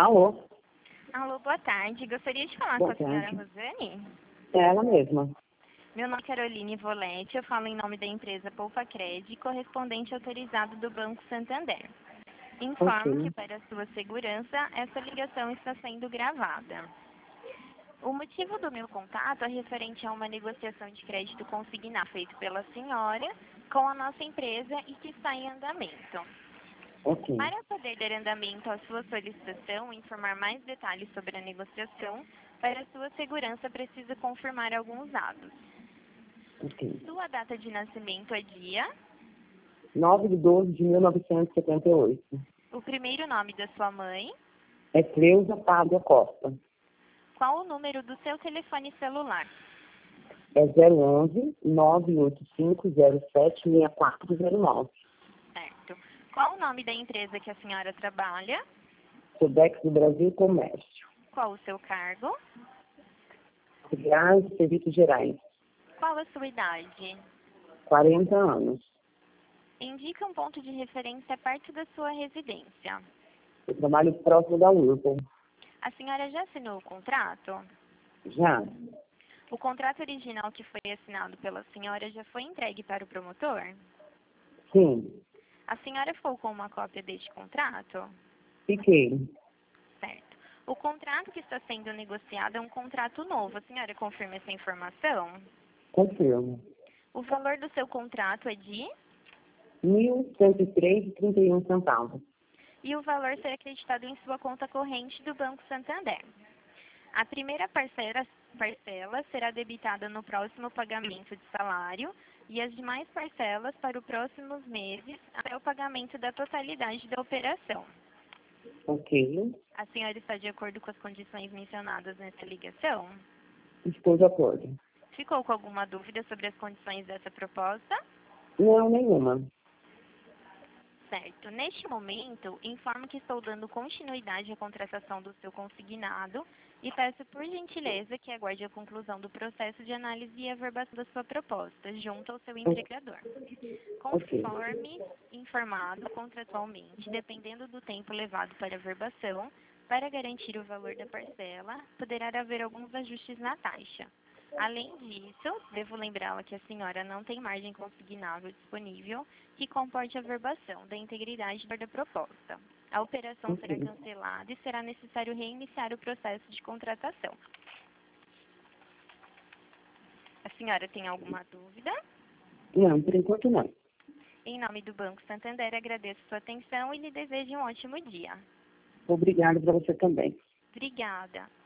Alô? Alô, boa tarde. Gostaria de falar Boa com a senhora tarde. Rosane? É ela mesma. Meu nome é Caroline Volete, eu falo em nome da empresa Poupacred, correspondente autorizado do Banco Santander. Informo que, Ok. para sua segurança, essa ligação está sendo gravada. O motivo do meu contato é referente a uma negociação de crédito consignado feito pela senhora com a nossa empresa e que está em andamento. Ok. Para poder dar andamento à sua solicitação e informar mais detalhes sobre a negociação, para sua segurança precisa confirmar alguns dados. Ok. Sua data de nascimento é dia, 9/12/1978. o primeiro nome da sua mãe, É Cleusa Pádua Costa. qual o número do seu telefone celular, É 011-98507-6409. certo? Qual o nome da empresa que a senhora trabalha, Sodex do Brasil Comércio. qual o seu cargo, Filiais e Serviços Gerais. qual a sua idade. 40 anos. Indica um ponto de referência perto da sua residência. Eu trabalho próximo da Whirlpool. A senhora já assinou o contrato? Já? O contrato original que foi assinado pela senhora já foi entregue para o promotor? Sim. A senhora ficou com uma cópia deste contrato? Fiquei. Certo. O contrato que está sendo negociado é um contrato novo. A senhora confirma essa informação? Confirmo. O valor do seu contrato é de? 1.103,31 centavos. E o valor será acreditado em sua conta corrente do Banco Santander. A primeira parcela será debitada no próximo pagamento de salário e as demais parcelas para os próximos meses até o pagamento da totalidade da operação. Ok. A senhora está de acordo com as condições mencionadas nessa ligação? Estou de acordo. Ficou com alguma dúvida sobre as condições dessa proposta? Não, nenhuma. Certo. Neste momento, informo que estou dando continuidade à contratação do seu consignado e peço, por gentileza, que aguarde a conclusão do processo de análise e averbação da sua proposta, junto ao seu empregador. Conforme informado contratualmente, dependendo do tempo levado para a averbação, para garantir o valor da parcela, poderá haver alguns ajustes na taxa. Além disso, devo lembrá-la que a senhora não tem margem consignável disponível que comporte a averbação da integridade da proposta. A operação será cancelada e será necessário reiniciar o processo de contratação. A senhora tem alguma dúvida? Não, por enquanto não. Em nome do Banco Santander, agradeço sua atenção e lhe desejo um ótimo dia. Obrigada para você também. Obrigada.